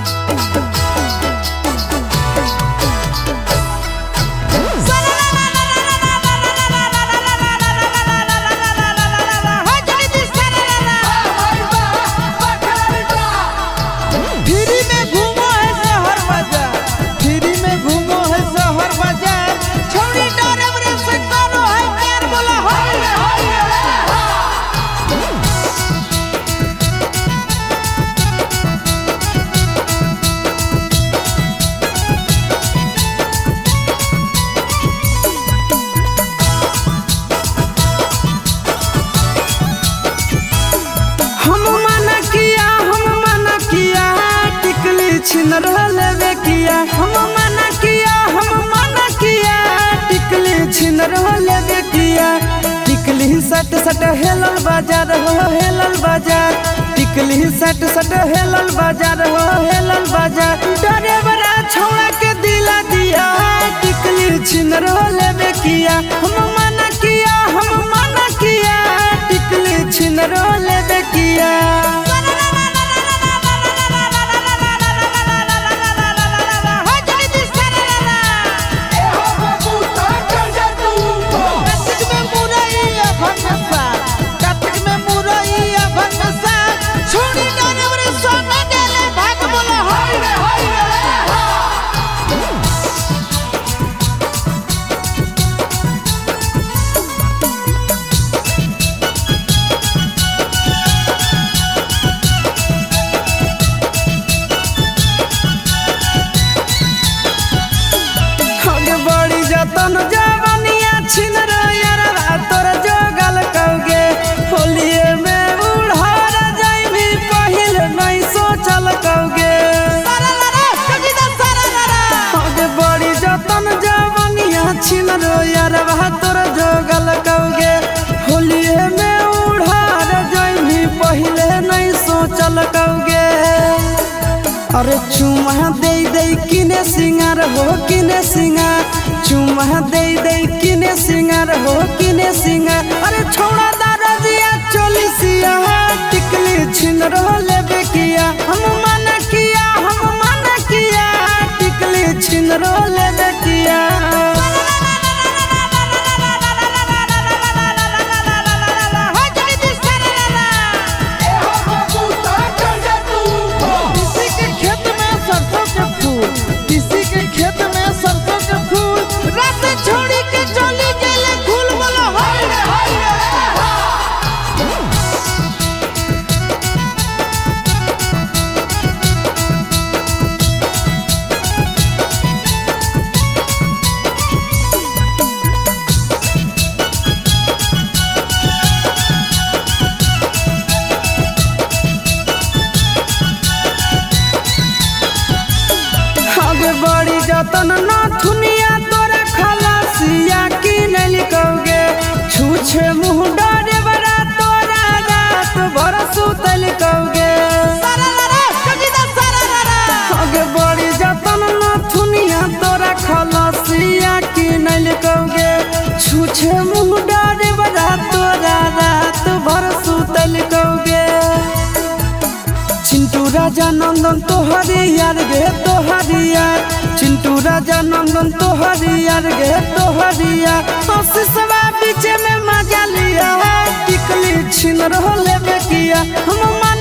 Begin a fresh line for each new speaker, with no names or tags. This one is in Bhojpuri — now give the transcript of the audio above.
छिन रहले किया हम मना किया टिकली छिन रहले किया टिकली सट सट हेलल बाजार हो हेलल बाजार टिकली सट सट हेलल बाजार हो हेलल बाजार डरे बड़ा छौड़ा के दिला दिया टिकली छिन रहले किया हम मना किया टिकली छिन रहले किया तन जवनिया छिन रहा तोर जोगल कौगे होलिए में उड़ार जाइबी पहिल नहीं सोचल कौगे आगे बड़ी जतन जवनिया छिन रहा तोर जोगल कौगे होलिए में उड़ार जाइबी पहिले नहीं सोचल कौगे अरे चुमा दे किने सिंगार हो किने सिंगार चुमा दे किने सिंगार हो किने सिंगार अरे छोड़ा दादाजिया चोलिसिया टिकली छिन रहले बेकिया हम मना किया टिकली छिन रहले बेकिया बड़ी जतन ना थुनिया तोरा खलासिया की नहीं कहोगे छूछे मुँह डरे बड़ा तोरा रात भर सुतल कहोगे आगे बड़ी जतन ना थुनिया तोरा खलासिया की नहीं कहोगे छूछे मुँह डरे बड़ा तोरा रात भर सुतल कहोगे चिंटू राजा नंदन तोहरी यार गे तोहरी यार चिंटू राजा नंदन तोहरी यार गे तोहरी यार हंसवा बीच में मजा लिया टिकली छिन रहले किया हम